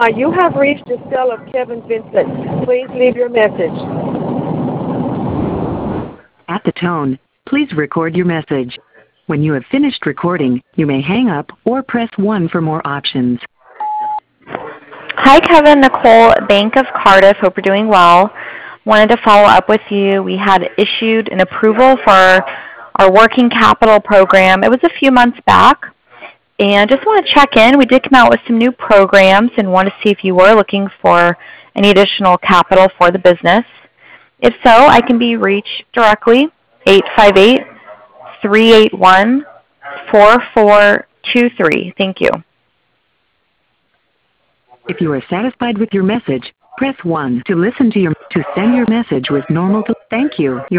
You have reached the cell of Kevin Vincent. Please leave your message. At the tone, please record your message. When you have finished recording, you may hang up or press 1 for more options. Hi, Kevin. Nicole, Bank of Cardiff. Hope you're doing well. Wanted to follow up with you. We had issued an approval for our working capital program. It was a few months back. And just want to check in. We did come out with some new programs and want to see if you were looking for any additional capital for the business. If so, I can be reached directly, 858-381-4423. Thank you. If you are satisfied with your message, press 1 to send your message with normal. Thank you.